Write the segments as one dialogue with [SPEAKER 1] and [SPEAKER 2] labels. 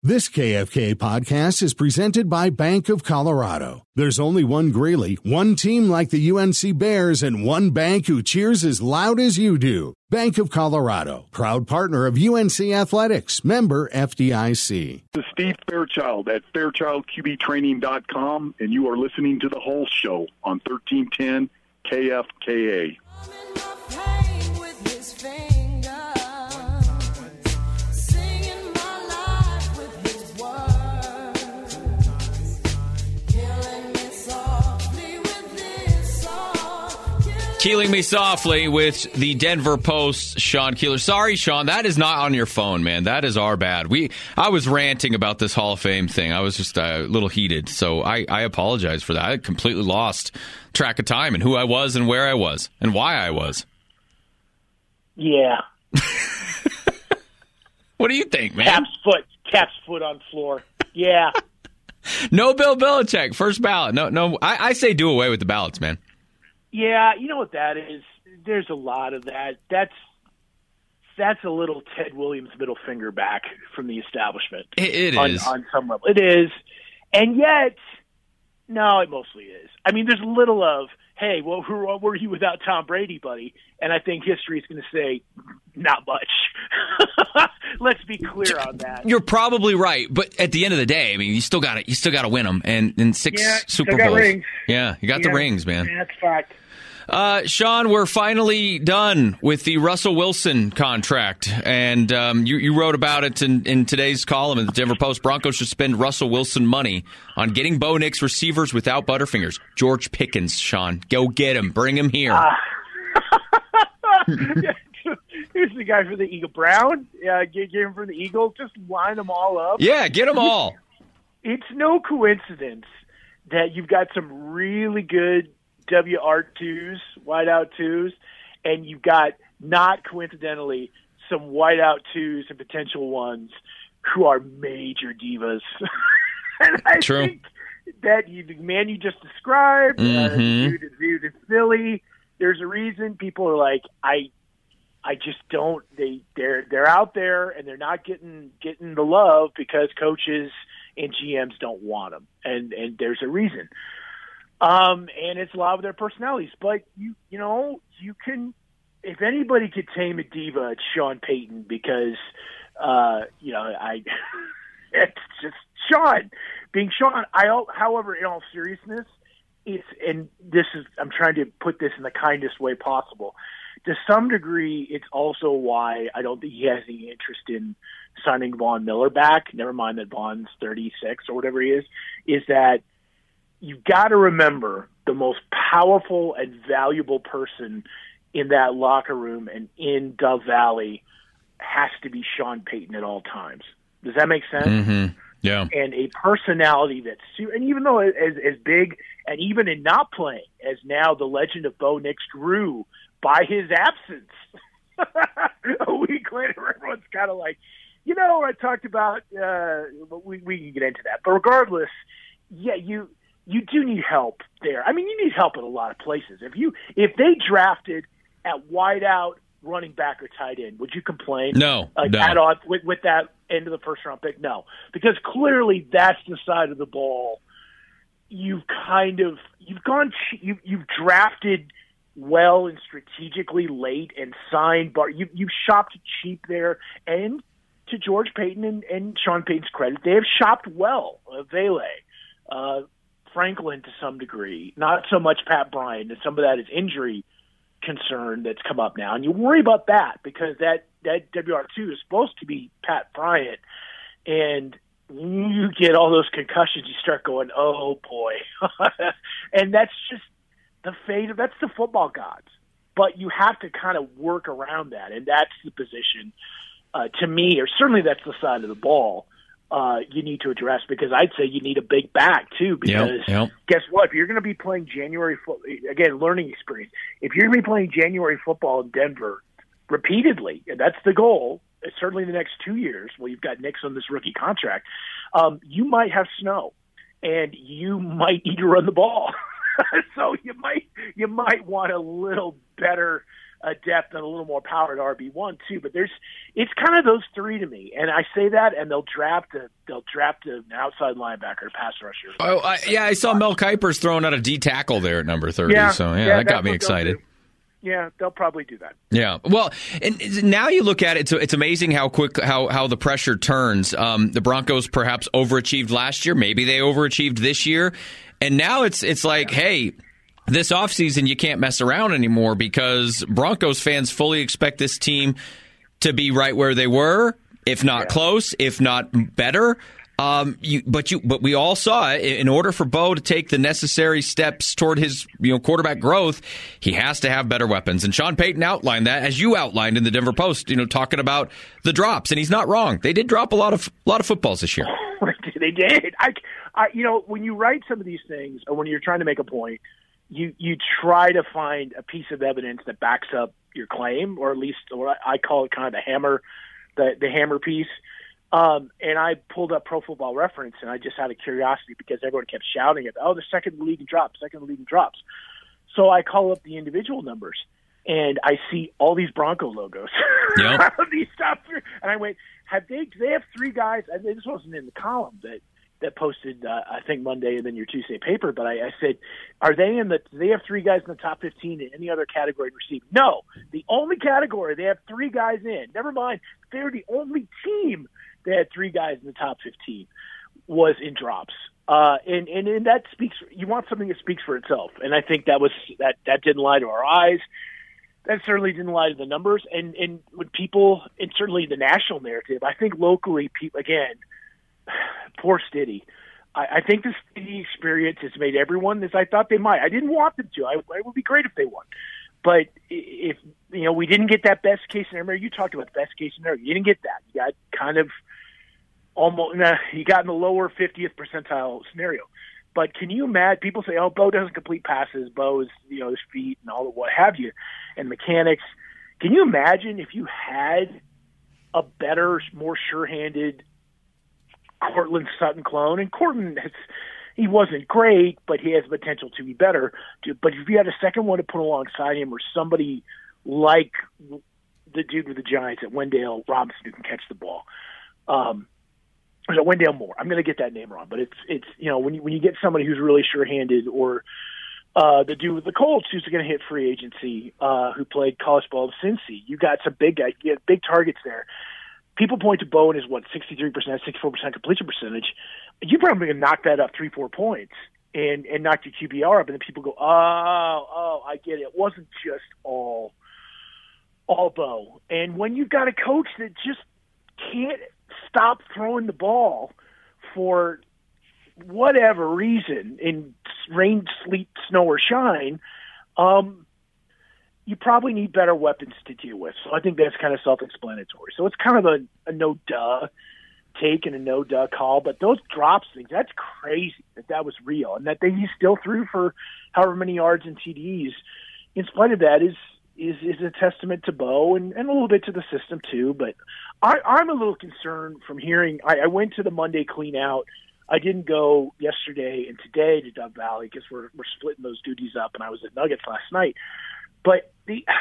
[SPEAKER 1] This KFK podcast is presented by Bank of Colorado. There's only one Greeley, one team like the UNC Bears, and one bank who cheers as loud as you do. Bank of Colorado, proud partner of UNC Athletics, member FDIC.
[SPEAKER 2] This is Steve Fairchild at FairchildQBTraining.com, and you are listening to The Whole Show on 1310 KFKA.
[SPEAKER 3] Keeling Me Softly with the Denver Post, Sean Keeler. Sorry, Sean, that is not on your phone, man. That is our bad. I was ranting about this Hall of Fame thing. I was just a little heated, so I apologize for that. I completely lost track of time and who I was and where I was and why I was.
[SPEAKER 4] Yeah.
[SPEAKER 3] What do you think, man?
[SPEAKER 4] Cap's foot on floor. Yeah.
[SPEAKER 3] No Bill Belichick, first ballot. No. I say do away with the ballots, man.
[SPEAKER 4] Yeah, you know what that is? There's a lot of that. That's a little Ted Williams middle finger back from the establishment.
[SPEAKER 3] It is.
[SPEAKER 4] On some level. It is. And yet, no, it mostly is. I mean, there's a little of, hey, well, who were you without Tom Brady, buddy? And I think history is going to say, not much. Let's be clear on that.
[SPEAKER 3] You're probably right, but at the end of the day, I mean, you still got to win them, and in six Super Bowls.
[SPEAKER 4] Rings.
[SPEAKER 3] Yeah, you got the rings, man.
[SPEAKER 4] That's fact.
[SPEAKER 3] Sean, we're finally done with the Russell Wilson contract, and you wrote about it in today's column in the Denver Post. Broncos should spend Russell Wilson money on getting Bo Nix receivers without Butterfingers. George Pickens, Sean, go get him, bring him here.
[SPEAKER 4] Here's the guy for the Eagle. Brown, get him from the Eagle. Just line them all up.
[SPEAKER 3] Yeah, get them all.
[SPEAKER 4] It's no coincidence that you've got some really good WR2s, wideout 2s, and you've got, not coincidentally, some wideout 2s and potential ones who are major divas. And I think that the man you just described, the dude in Philly, there's a reason people are like, I just don't. They're out there and they're not getting the love because coaches and GMs don't want them, and there's a reason. And it's a lot of their personalities. But you can, if anybody could tame a diva, it's Sean Payton because it's just Sean being Sean. However, in all seriousness, I'm trying to put this in the kindest way possible. To some degree, it's also why I don't think he has any interest in signing Von Miller back. Never mind that Von's 36 or whatever he is that you've got to remember the most powerful and valuable person in that locker room and in Dove Valley has to be Sean Payton at all times. Does that make sense?
[SPEAKER 3] Mm-hmm. Yeah.
[SPEAKER 4] And a personality and even though as big and even in not playing, as now the legend of Bo Nix grew by his absence a week later, everyone's kind of like, I talked about, we can get into that. But regardless, yeah, you do need help there. I mean, you need help at a lot of places. If they drafted at wideout, running back, or tight end, would you complain?
[SPEAKER 3] No.
[SPEAKER 4] Add on with that end of the first round pick? No, because clearly that's the side of the ball you've drafted well and strategically late and signed. You've shopped cheap there, and to George Payton and Sean Payton's credit, they have shopped well. Vele. Franklin to some degree, not so much Pat Bryant, and some of that is injury concern that's come up now. And you worry about that because that WR2 is supposed to be Pat Bryant, and you get all those concussions, you start going, oh boy. And that's just the fate that's the football gods. But you have to kind of work around that, and that's the position, to me, or certainly that's the side of the ball you need to address, because I'd say you need a big back too, because guess what? If you're going to be playing January again, learning experience, if you're going to be playing January football in Denver repeatedly, and that's the goal, certainly the next 2 years, well, you've got Nix on this rookie contract, you might have snow, and you might need to run the ball. So you might want a little better depth and a little more power at RB1 too. But it's kind of those three to me. And I say that, and they'll draft an outside linebacker, a pass rusher.
[SPEAKER 3] Oh, I saw Mel Kiper's throwing out a D tackle there at number 30.
[SPEAKER 4] Yeah,
[SPEAKER 3] so that got me excited.
[SPEAKER 4] Yeah, they'll probably do that.
[SPEAKER 3] Yeah. Well, and now you look at it, it's amazing how quick how the pressure turns. The Broncos perhaps overachieved last year. Maybe they overachieved this year. And now it's like, hey, this offseason you can't mess around anymore because Broncos fans fully expect this team to be right where they were, if not close, if not better. But we all saw it. In order for Bo to take the necessary steps toward his quarterback growth, he has to have better weapons. And Sean Payton outlined that, as you outlined in the Denver Post, talking about the drops. And he's not wrong. They did drop a lot of footballs this year.
[SPEAKER 4] They did. When you write some of these things, or when you're trying to make a point, you try to find a piece of evidence that backs up your claim, or at least, or I call it kind of the hammer piece. And I pulled up Pro Football Reference, and I just out of curiosity, because everyone kept shouting it, the second in the league in drops. So I call up the individual numbers, and I see all these Bronco logos.
[SPEAKER 3] Yep.
[SPEAKER 4] These stuff, and I went, do they have three guys? And this wasn't in the column that posted, I think, Monday and then your Tuesday paper, but I said, do they have three guys in the top 15 in any other category received? No. The only category they have three guys in, never mind, they're the only team that had three guys in the top 15, was in drops. And that speaks, you want something that speaks for itself. And I think that didn't lie to our eyes. That certainly didn't lie to the numbers. And when people, and certainly the national narrative, I think locally, people, again, poor Stiddy. I think the Stiddy experience has made everyone, as I thought they might. I didn't want them to. It would be great if they won. But if we didn't get that best case scenario, you talked about the best case scenario. You didn't get that. You got kind of you got in the lower 50th percentile scenario. But can you imagine? People say, Bo doesn't complete passes. Bo is, his feet and all of what have you, and mechanics. Can you imagine if you had a better, more sure-handed Courtland Sutton clone? And Courtland, he wasn't great, but he has potential to be better. But if you had a second one to put alongside him, or somebody like the dude with the Giants at Wendell Robinson who can catch the ball, or is it Wendell Moore? I'm going to get that name wrong, but it's when you get somebody who's really sure-handed, or the dude with the Colts who's going to hit free agency, who played college ball at Cincy, you got some big guys, you get big targets there. People point to Bo and his 63%, 64% completion percentage. You probably going to knock that up 3-4 points and knock your QBR up, and then people go, oh, I get it. It wasn't just all Bo. And when you've got a coach that just can't stop throwing the ball for whatever reason, in rain, sleet, snow, or shine, you probably need better weapons to deal with. So I think that's kind of self-explanatory. So it's kind of a no-duh take and a no-duh call. But those drops things, that's crazy that was real. And that he still threw for however many yards and TDs, in spite of that, is a testament to Bo and a little bit to the system too. But I'm a little concerned from hearing. I went to the Monday clean out. I didn't go yesterday and today to Dove Valley because we're splitting those duties up, and I was at Nuggets last night. But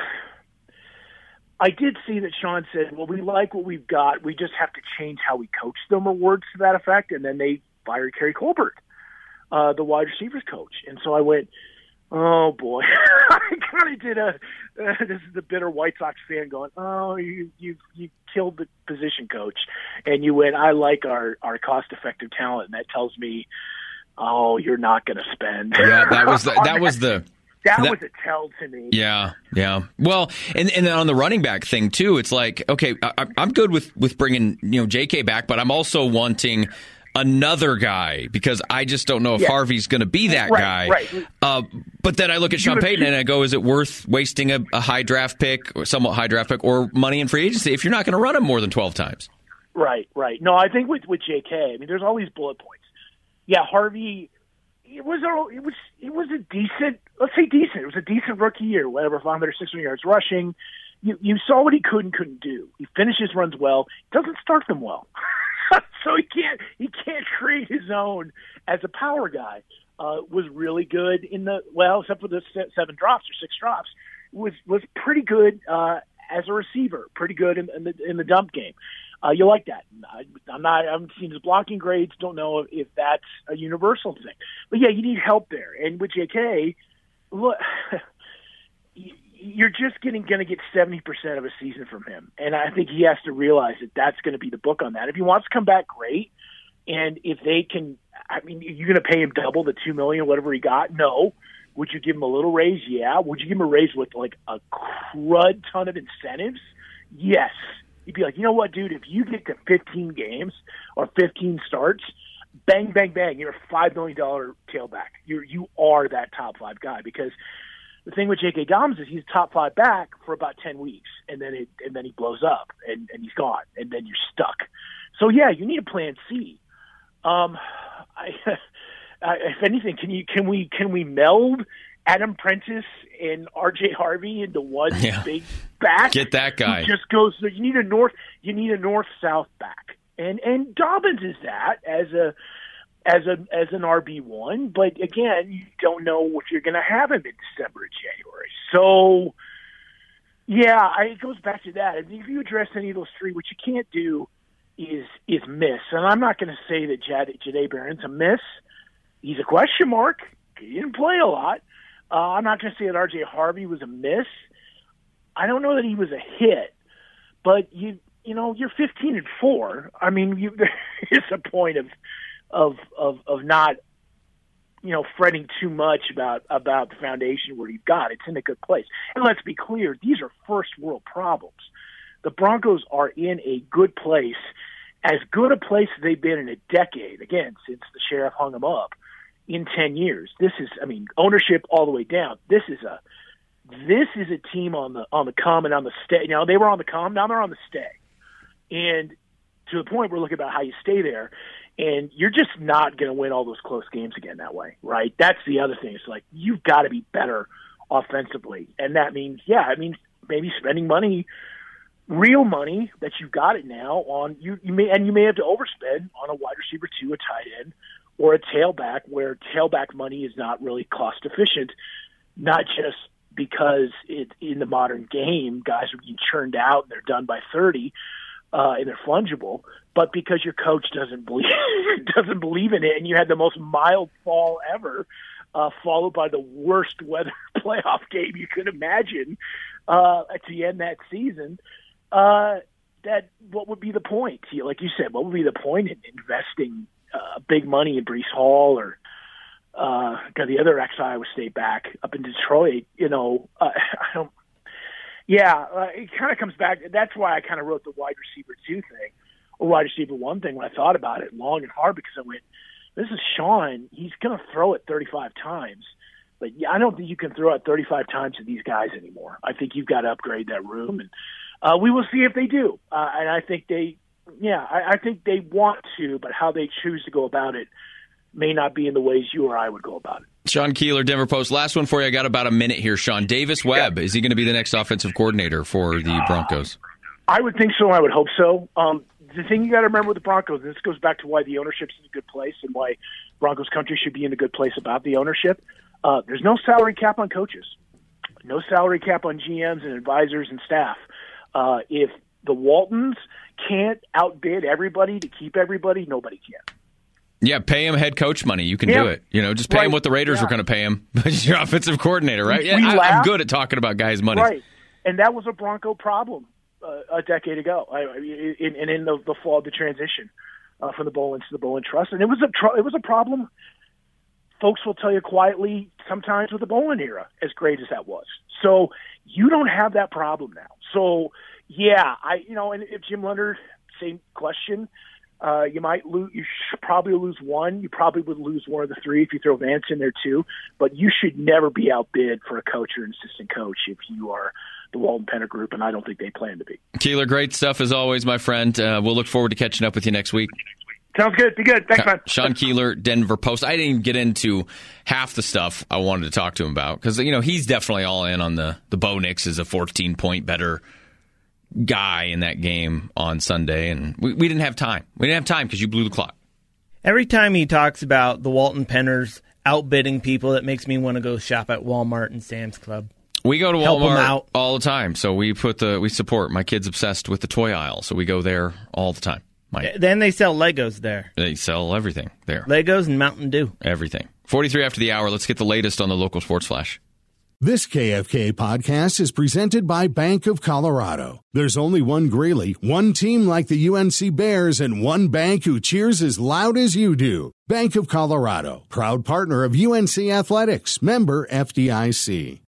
[SPEAKER 4] I did see that Sean said, well, we like what we've got. We just have to change how we coach them, or words to that effect. And then they fired Kerry Colbert, the wide receivers coach. And so I went, oh, boy. I kind of did this is the bitter White Sox fan going, oh, you killed the position coach. And you went, I like our cost-effective talent. And that tells me, oh, you're not going to spend.
[SPEAKER 3] Yeah, that was
[SPEAKER 4] That was a tell to me.
[SPEAKER 3] Yeah. Well, and then on the running back thing too, it's like, okay, I'm good with bringing J.K. back, but I'm also wanting another guy, because I just don't know if Harvey's going to be that guy.
[SPEAKER 4] Right.
[SPEAKER 3] But then I look at Sean Payton and I go, is it worth wasting a high draft pick, or somewhat high draft pick, or money in free agency if you're not going to run him more than 12 times?
[SPEAKER 4] Right. No, I think with J.K., I mean, there's all these bullet points. Yeah, Harvey. It was a decent, let's say decent. It was a decent rookie year, whatever, 500 or 600 yards rushing. You saw what he could and couldn't do. He finishes runs well. He doesn't start them well. So he can't create his own as a power guy. Was really good except for the 7 drops or 6 drops, was pretty good as a receiver, pretty good in the dump game. You like that? I haven't seen his blocking grades. Don't know if that's a universal thing, but yeah, you need help there. And with J.K., look, you're just going to get 70% of a season from him, and I think he has to realize that that's going to be the book on that. If he wants to come back, great. And if they can, I mean, you're going to pay him double the $2 million, whatever he got. No. Would you give him a little raise? Yeah. Would you give him a raise with like a crud ton of incentives? Yes. You'd be like, you know what, dude? If you get to 15 games or 15 starts, bang, bang, bang, you're a $5 million tailback. You are that top 5 guy, because the thing with J.K. Dobbins is he's a top 5 back for about 10 weeks, and then he blows up and he's gone, and then you're stuck. So yeah, you need a plan C. If anything, can we meld Adam Prentice and R.J. Harvey into one big back?
[SPEAKER 3] Get that guy.
[SPEAKER 4] Who just goes. You need a north-south back, and Dobbins is that as an RB1. But again, you don't know if you're going to have him in December or January. So yeah, it goes back to that. And if you address any of those three, which you can't do, is miss. And I'm not going to say that Jahdae Barron's a miss. He's a question mark. He didn't play a lot. I'm not going to say that R.J. Harvey was a miss. I don't know that he was a hit, but you're 15-4. I mean, it's a point of not fretting too much about the foundation where you've got. It's in a good place. And let's be clear, these are first world problems. The Broncos are in a good place, as good a place as they've been in a decade, again, since the sheriff hung them up, in 10 years. This is, ownership all the way down. This is a team on the come and on the stay. Now, they were on the come, now they're on the stay. And to the point we're looking about how you stay there, and you're just not going to win all those close games again that way, right? That's the other thing. It's like, you've got to be better offensively. And that means, maybe spending money, real money that you've got it now on you may have to overspend on a wide receiver 2, a tight end, or a tailback, where tailback money is not really cost efficient, not just because in the modern game guys are being churned out and they're done by 30 and they're fungible, but because your coach doesn't believe in it, and you had the most mild fall ever, followed by the worst weather playoff game you could imagine to end that season. That what would be the point? Like you said, what would be the point in investing big money in Breece Hall or the other ex-Iowa State back up in Detroit? I don't. Yeah, it kind of comes back. That's why I kind of wrote the wide receiver 2 thing, or wide receiver 1 thing, when I thought about it long and hard, because I went, this is Sean. He's going to throw it 35 times. But I don't think you can throw it 35 times to these guys anymore. I think you've got to upgrade that room, and we will see if they do. And I think I think they want to, but how they choose to go about it may not be in the ways you or I would go about it.
[SPEAKER 3] Sean Keeler, Denver Post. Last one for you. I got about a minute here, Sean. Davis Webb, is he going to be the next offensive coordinator for the Broncos?
[SPEAKER 4] I would think so. I would hope so. The thing you got to remember with the Broncos, and this goes back to why the ownership's in a good place and why Broncos country should be in a good place about the ownership. There's no salary cap on coaches, no salary cap on GMs and advisors and staff. If the Waltons can't outbid everybody to keep everybody, nobody can.
[SPEAKER 3] Yeah, pay him head coach money. You can do it. Just pay him what the Raiders were going to pay him. But you're offensive coordinator, right? I'm good at talking about guys' money.
[SPEAKER 4] Right, and that was a Bronco problem a decade ago, in the fall of the transition from the Bolin to the Bolin Trust, and it was a problem. Folks will tell you quietly sometimes with the Bolin era, as great as that was. So you don't have that problem now. So yeah, and if Jim Leonard, same question. You might lose. You should probably lose one. You probably would lose one of the three if you throw Vance in there too. But you should never be outbid for a coach or an assistant coach if you are the Walton Penner Group, and I don't think they plan to be.
[SPEAKER 3] Keeler, great stuff as always, my friend. We'll look forward to catching up with you next week.
[SPEAKER 4] Sounds good. Be good. Thanks, man.
[SPEAKER 3] Sean Keeler, Denver Post. I didn't even get into half the stuff I wanted to talk to him about because he's definitely all in on the Bo Nix is a 14-point better guy in that game on Sunday, and we didn't have time. We didn't have time because you blew the clock.
[SPEAKER 5] Every time he talks about the Walton Penners outbidding people, that makes me want to go shop at Walmart and Sam's Club.
[SPEAKER 3] We go to
[SPEAKER 5] help them
[SPEAKER 3] Walmart
[SPEAKER 5] out.
[SPEAKER 3] all the time, so we support. My kid's obsessed with the toy aisle, so we go there all the time.
[SPEAKER 5] Then they sell Legos there.
[SPEAKER 3] They sell everything there.
[SPEAKER 5] Legos and Mountain Dew.
[SPEAKER 3] Everything. 43 after the hour. Let's get the latest on the local sports flash.
[SPEAKER 1] This KFK podcast is presented by Bank of Colorado. There's only one Greeley, one team like the UNC Bears, and one bank who cheers as loud as you do. Bank of Colorado, proud partner of UNC Athletics, member FDIC.